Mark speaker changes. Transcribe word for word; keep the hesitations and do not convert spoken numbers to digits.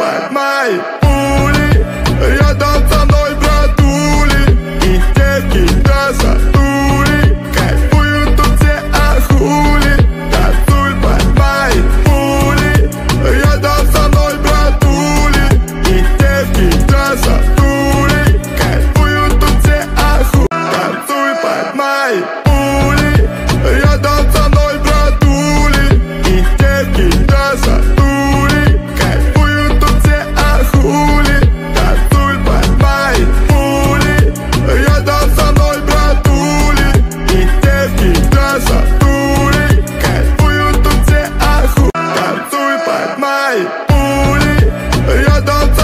Speaker 1: под мои пули. Рядом со мной братули и девки красотули. Кайфуют тут все, а хули. Танцуй под мои пули. Рядом со мной братули и девки красотули. Кайфуют тут все, а хули. Танцуй под мои пули. Рядом со мной братули и девки красотули. Кайфуют тут все, а хули. Танцуй под мои пули. Рядом со мной братули и девки красотули. Кайфуют тут все, а хули. Танцуй под мои пули. Рядом со